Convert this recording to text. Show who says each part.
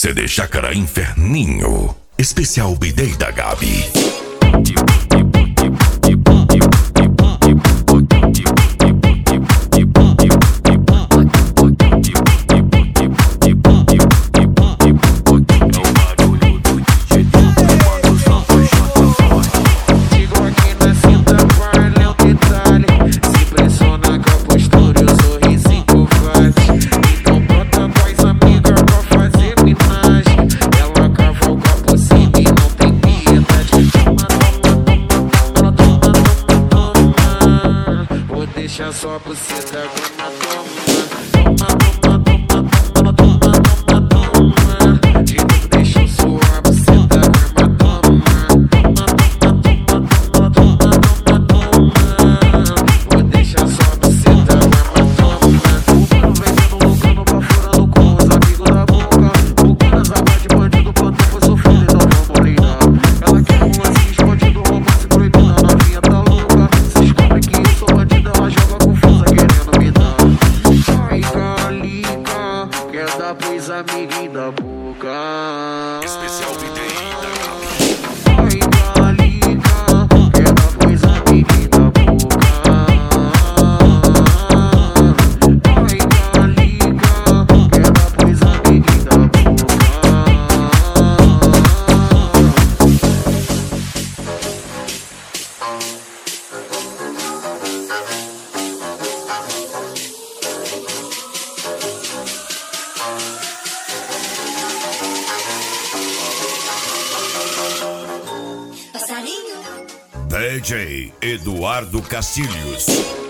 Speaker 1: CD Chácara Inferninho. Especial B-Day da Gabi.
Speaker 2: Deixa só buceta agora toma. De novo deixa eu suar buceta agora toma. Vou deixar só buceta agora toma. Vendendo, lucrando, baforando com os amigos da boca. Bocando as águas de bandido, plantão foi sofrido, então vamos ligar. Ela quer um lance escondido, romance proibido, a novinha tá louca. Se descobre que eu sou bandido, ela joga confusa querendo me dar. Ai, calica, quer dar pros amiguinhos da boca.
Speaker 1: Especial B-Day da Gabi.
Speaker 2: Ai, calica, quer dar pros amiguinhos da boca. Ai, calica, quer dar pros amiguinhos da boca.
Speaker 1: DJ Eduardo Castilhos.